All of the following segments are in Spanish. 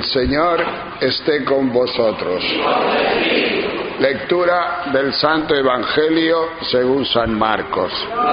Señor esté con vosotros. Lectura del Santo Evangelio según San Marcos.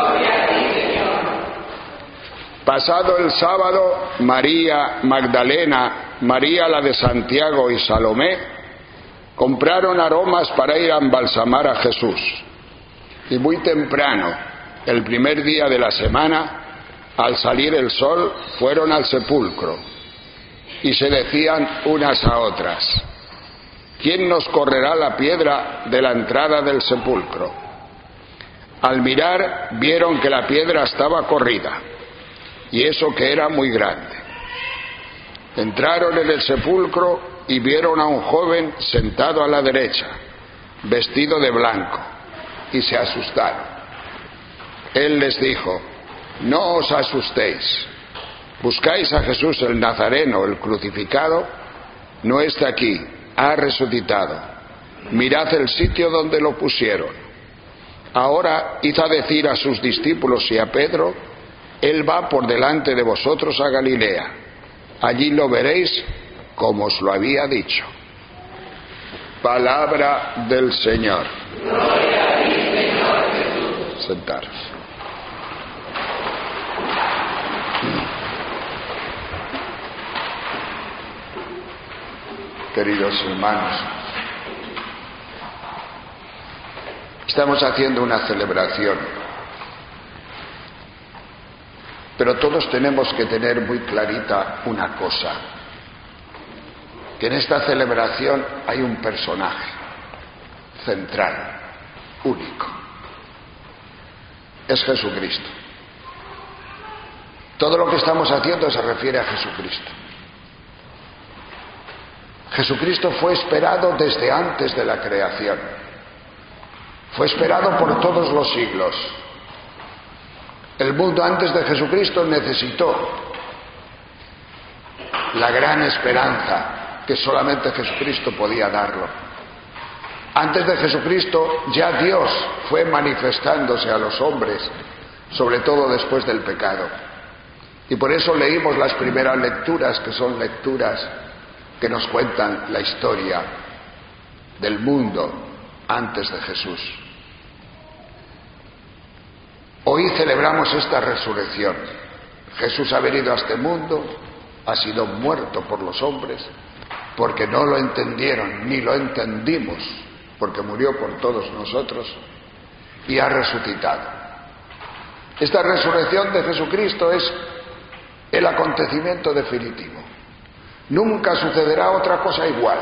Pasado el sábado, María Magdalena, María la de Santiago y Salomé compraron aromas para ir a embalsamar a Jesús. Y muy temprano, el primer día de la semana, al salir el sol, fueron al sepulcro y se decían unas a otras: ¿quién nos correrá la piedra de la entrada del sepulcro? Al mirar, vieron que la piedra estaba corrida, y eso que era muy grande. Entraron en el sepulcro y vieron a un joven sentado a la derecha, vestido de blanco, y se asustaron. Él les dijo: no os asustéis. ¿Buscáis a Jesús el Nazareno, el crucificado? No está aquí, ha resucitado. Mirad el sitio donde lo pusieron. Ahora id a decir a sus discípulos y a Pedro: Él va por delante de vosotros a Galilea. Allí lo veréis como os lo había dicho. Palabra del Señor. Gloria a ti, Señor Jesús. Sentaros. Queridos hermanos, estamos haciendo una celebración, pero todos tenemos que tener muy clarita una cosa: que en esta celebración hay un personaje central, único. Es Jesucristo. Todo lo que estamos haciendo se refiere a Jesucristo. Jesucristo fue esperado desde antes de la creación. Fue esperado por todos los siglos. El mundo antes de Jesucristo necesitó la gran esperanza que solamente Jesucristo podía darlo. Antes de Jesucristo ya Dios fue manifestándose a los hombres, sobre todo después del pecado. Y por eso leímos las primeras lecturas, que son lecturas que nos cuentan la historia del mundo antes de Jesús. Hoy celebramos esta resurrección. Jesús ha venido a este mundo, ha sido muerto por los hombres, porque no lo entendieron, ni lo entendimos, porque murió por todos nosotros, y ha resucitado. Esta resurrección de Jesucristo es el acontecimiento definitivo. Nunca sucederá otra cosa igual.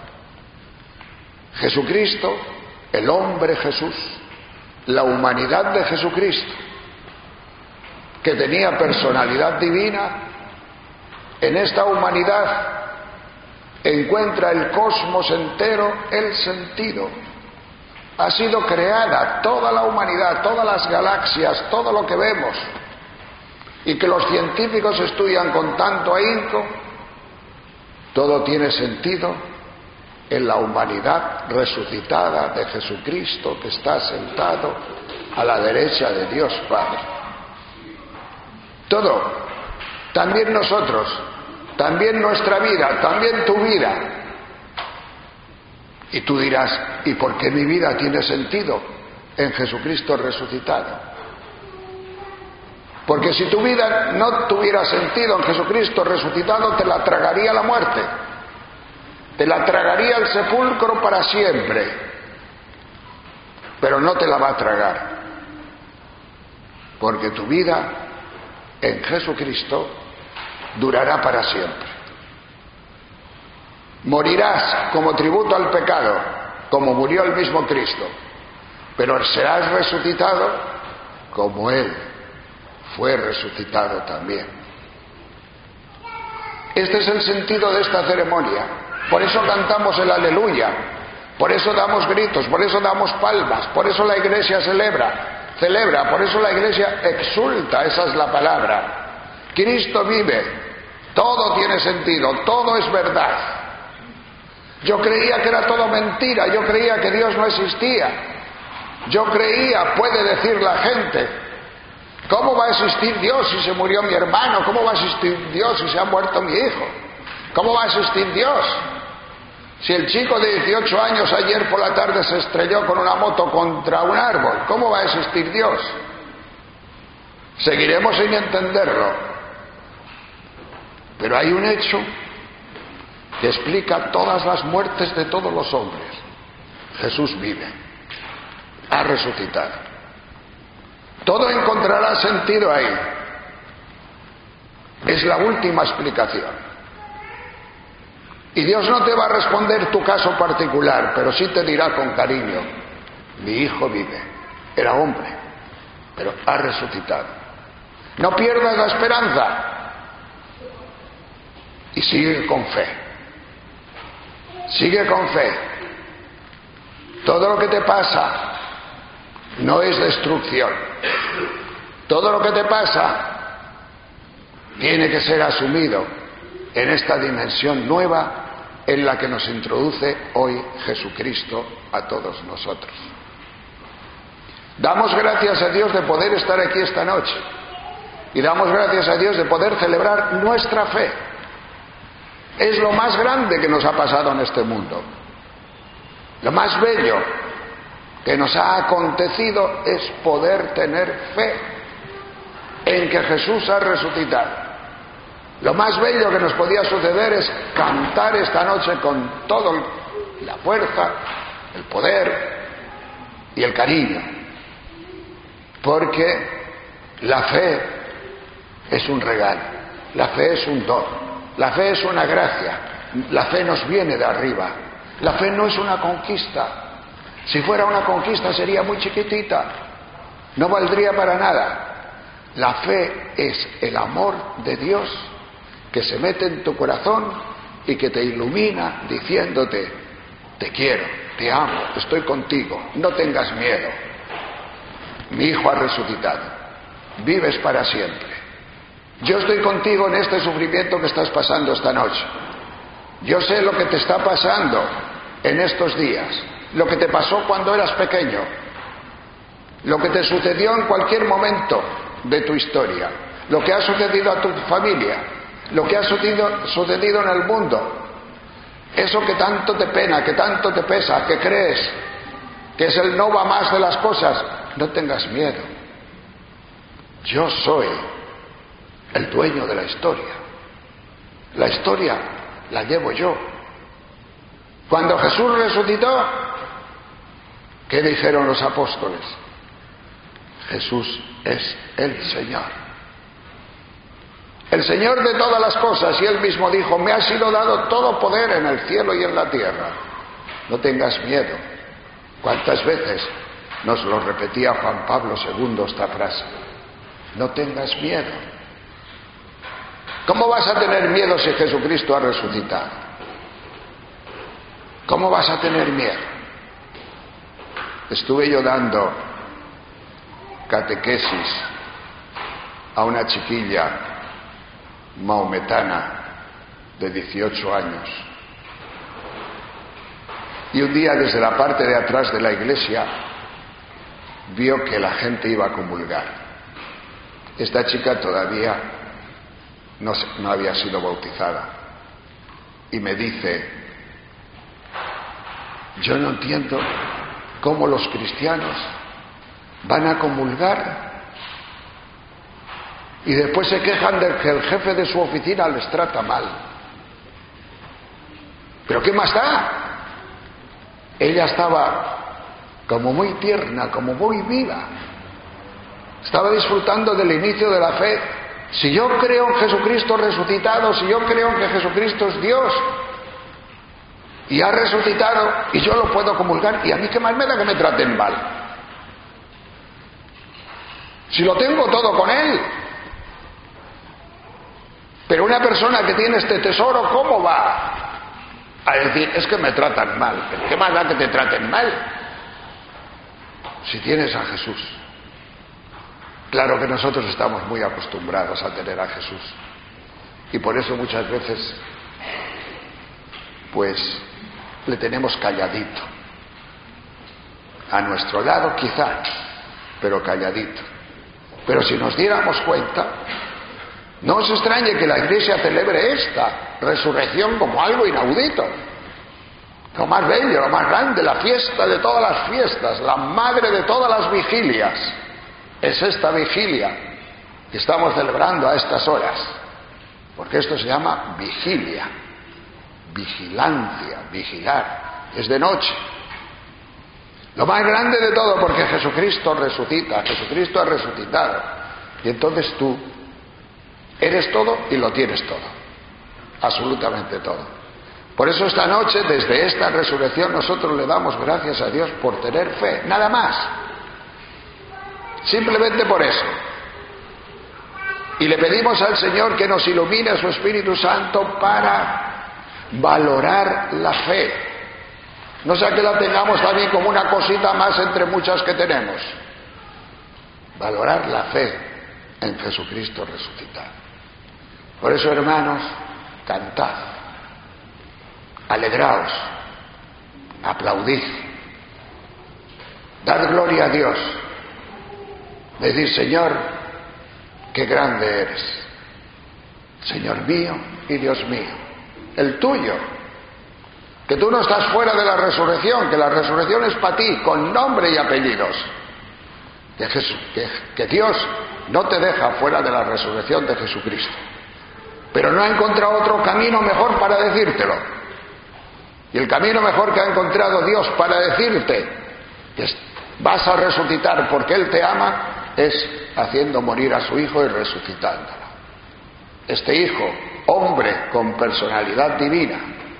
Jesucristo, el hombre Jesús, la humanidad de Jesucristo, que tenía personalidad divina, en esta humanidad encuentra el cosmos entero el sentido. Ha sido creada toda la humanidad, todas las galaxias, todo lo que vemos, y que los científicos estudian con tanto ahínco. Todo tiene sentido en la humanidad resucitada de Jesucristo, que está sentado a la derecha de Dios Padre. Todo, también nosotros, también nuestra vida, también tu vida. Y tú dirás: ¿y por qué mi vida tiene sentido en Jesucristo resucitado? Porque si tu vida no tuviera sentido en Jesucristo resucitado, te la tragaría la muerte, te la tragaría el sepulcro para siempre, pero no te la va a tragar, porque tu vida en Jesucristo durará para siempre. Morirás como tributo al pecado, como murió el mismo Cristo, pero serás resucitado como Él fue resucitado también. Este es el sentido de esta ceremonia. Por eso cantamos el aleluya, por eso damos gritos, por eso damos palmas, por eso la Iglesia celebra, por eso la Iglesia exulta. Esa es la palabra. Cristo vive, todo tiene sentido, todo es verdad. Yo creía que era todo mentira, yo creía que Dios no existía, yo creía, puede decir la gente: ¿cómo va a existir Dios si se murió mi hermano? ¿Cómo va a existir Dios si se ha muerto mi hijo? ¿Cómo va a existir Dios? Si el chico de 18 años ayer por la tarde se estrelló con una moto contra un árbol, ¿cómo va a existir Dios? Seguiremos sin entenderlo. Pero hay un hecho que explica todas las muertes de todos los hombres. Jesús vive, ha resucitado. Todo encontrará sentido ahí. Es la última explicación. Y Dios no te va a responder tu caso particular, pero sí te dirá con cariño: mi hijo vive, era hombre, pero ha resucitado. No pierdas la esperanza y sigue con fe. Sigue con fe. Todo lo que te pasa no es destrucción. Todo lo que te pasa tiene que ser asumido en esta dimensión nueva en la que nos introduce hoy Jesucristo a todos nosotros. Damos gracias a Dios de poder estar aquí esta noche y damos gracias a Dios de poder celebrar nuestra fe. Es lo más grande que nos ha pasado en este mundo. Lo más bello que nos ha acontecido es poder tener fe en que Jesús ha resucitado. Lo más bello que nos podía suceder es cantar esta noche con toda la fuerza, el poder y el cariño. Porque la fe es un regalo, la fe es un don, la fe es una gracia, la fe nos viene de arriba. La fe no es una conquista. Si fuera una conquista sería muy chiquitita, no valdría para nada. La fe es el amor de Dios que se mete en tu corazón y que te ilumina diciéndote: te quiero, te amo, estoy contigo, no tengas miedo. Mi hijo ha resucitado, vives para siempre. Yo estoy contigo en este sufrimiento que estás pasando esta noche. Yo sé lo que te está pasando en estos días, lo que te pasó cuando eras pequeño, lo que te sucedió en cualquier momento de tu historia, lo que ha sucedido a tu familia, lo que ha sucedido en el mundo, eso que tanto te pena, que tanto te pesa, que crees que es el no va más de las cosas. No tengas miedo. Yo soy el dueño de la historia. La historia la llevo yo. Cuando Jesús resucitó, ¿qué dijeron los apóstoles? Jesús es el Señor. El Señor de todas las cosas, y Él mismo dijo: me ha sido dado todo poder en el cielo y en la tierra. No tengas miedo. ¿Cuántas veces nos lo repetía Juan Pablo II esta frase? No tengas miedo. ¿Cómo vas a tener miedo si Jesucristo ha resucitado? ¿Cómo vas a tener miedo? Estuve yo dando catequesis a una chiquilla maometana de 18 años. Y un día, desde la parte de atrás de la iglesia, vio que la gente iba a comulgar. Esta chica todavía no había sido bautizada. Y me dice: yo no entiendo cómo los cristianos van a comulgar y después se quejan de que el jefe de su oficina les trata mal. ¿Pero qué más da? Ella estaba como muy tierna, como muy viva. Estaba disfrutando del inicio de la fe. Si yo creo en Jesucristo resucitado, si yo creo en que Jesucristo es Dios y ha resucitado, y yo lo puedo comulgar, y a mí qué más me da que me traten mal, si lo tengo todo con Él. Pero una persona que tiene este tesoro, ¿cómo va a decir: es que me tratan mal? ¿Pero qué más da que te traten mal si tienes a Jesús? Claro que nosotros estamos muy acostumbrados a tener a Jesús, y por eso muchas veces pues le tenemos calladito, a nuestro lado quizá, pero calladito. Pero si nos diéramos cuenta No os extrañe que la Iglesia celebre esta resurrección como algo inaudito, lo más bello, lo más grande, la fiesta de todas las fiestas, la madre de todas las vigilias. Es esta vigilia que estamos celebrando a estas horas, porque esto se llama vigilia, vigilancia, vigilar, es de noche. Lo más grande de todo, porque Jesucristo resucita, Jesucristo ha resucitado, y entonces tú eres todo y lo tienes todo, absolutamente todo. Por eso esta noche, desde esta resurrección, nosotros le damos gracias a Dios por tener fe, nada más, simplemente por eso. Y le pedimos al Señor que nos ilumine su Espíritu Santo para valorar la fe, no sea que la tengamos también como una cosita más entre muchas que tenemos. Valorar la fe en Jesucristo resucitado. Por eso, hermanos, cantad, alegraos, aplaudid, dad gloria a Dios, decid: Señor, qué grande eres, Señor mío y Dios mío, el tuyo, que tú no estás fuera de la resurrección, que la resurrección es para ti, con nombre y apellidos, que Dios no te deja fuera de la resurrección de Jesucristo, pero no ha encontrado otro camino mejor para decírtelo. Y el camino mejor que ha encontrado Dios para decirte que vas a resucitar porque Él te ama es haciendo morir a su Hijo y resucitándolo. Este Hijo, hombre con personalidad divina,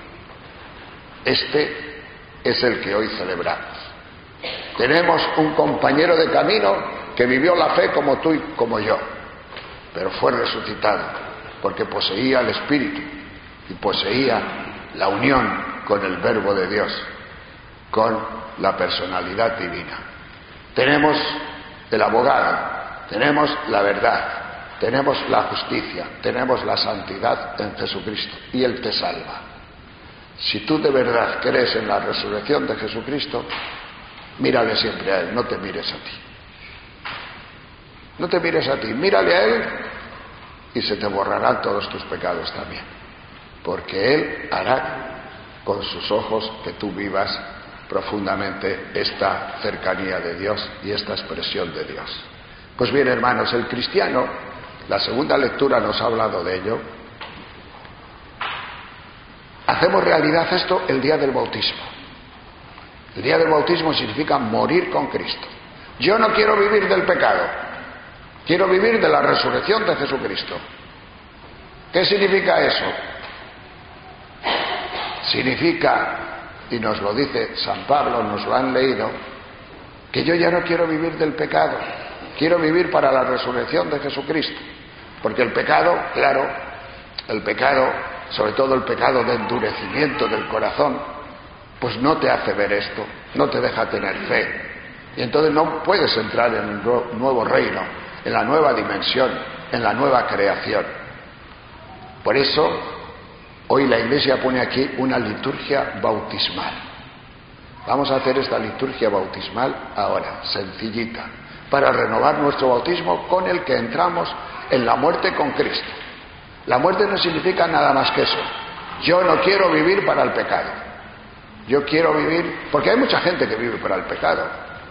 este es el que hoy celebramos. Tenemos un compañero de camino que vivió la fe como tú y como yo, pero fue resucitado porque poseía el Espíritu y poseía la unión con el Verbo de Dios, con la personalidad divina. Tenemos el abogado, tenemos la verdad, tenemos la justicia, tenemos la santidad en Jesucristo, y Él te salva. Si tú de verdad crees en la resurrección de Jesucristo, mírale siempre a Él, no te mires a ti. No te mires a ti, mírale a Él y se te borrarán todos tus pecados también, porque Él hará con sus ojos que tú vivas profundamente esta cercanía de Dios y esta expresión de Dios. Pues bien, hermanos, el cristiano, la segunda lectura nos ha hablado de ello. Hacemos realidad esto el día del bautismo. El día del bautismo significa morir con Cristo. Yo no quiero vivir del pecado, quiero vivir de la resurrección de Jesucristo. ¿Qué significa eso? Significa, y nos lo dice San Pablo, nos lo han leído, que yo ya no quiero vivir del pecado, quiero vivir para la resurrección de Jesucristo. Porque el pecado, claro, el pecado, sobre todo el pecado de endurecimiento del corazón, pues no te hace ver esto, no te deja tener fe. Y entonces no puedes entrar en el nuevo reino, en la nueva dimensión, en la nueva creación. Por eso, hoy la Iglesia pone aquí una liturgia bautismal. Vamos a hacer esta liturgia bautismal ahora, sencillita, para renovar nuestro bautismo con el que entramos en la muerte con Cristo. La muerte no significa nada más que eso. Yo no quiero vivir para el pecado. Yo quiero vivir, porque hay mucha gente que vive para el pecado.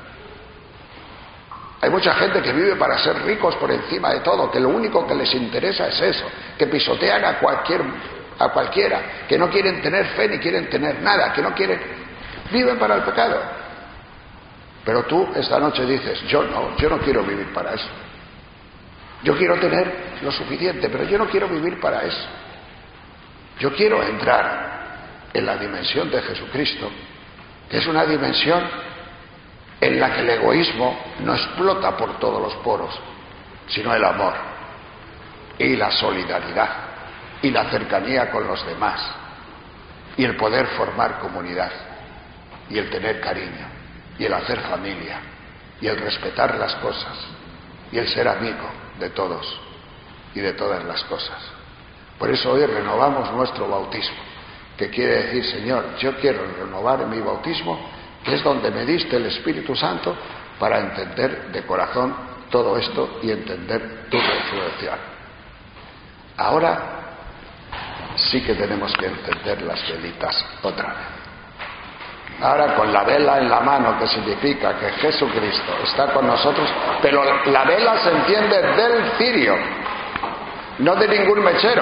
Hay mucha gente que vive para ser ricos por encima de todo, que lo único que les interesa es eso, que pisotean a cualquiera, que no quieren tener fe ni quieren tener nada, que no quieren, viven para el pecado. Pero tú esta noche dices: yo no quiero vivir para eso. Yo quiero tener lo suficiente, pero yo no quiero vivir para eso. Yo quiero entrar en la dimensión de Jesucristo, que es una dimensión en la que el egoísmo no explota por todos los poros, sino el amor y la solidaridad y la cercanía con los demás y el poder formar comunidad y el tener cariño y el hacer familia y el respetar las cosas y el ser amigo de todos y de todas las cosas. Por eso hoy renovamos nuestro bautismo, que quiere decir: Señor, yo quiero renovar mi bautismo, que es donde me diste el Espíritu Santo, para entender de corazón todo esto y entender tu resurrección. Ahora sí que tenemos que encender las velitas otra vez. Ahora con la vela en la mano, que significa que Jesucristo está con nosotros, pero la vela se enciende del cirio, no de ningún mechero.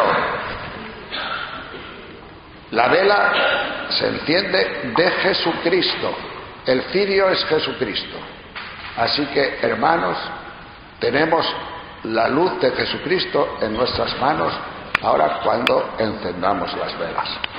La vela se enciende de Jesucristo. El cirio es Jesucristo. Así que, hermanos, tenemos la luz de Jesucristo en nuestras manos ahora cuando encendamos las velas.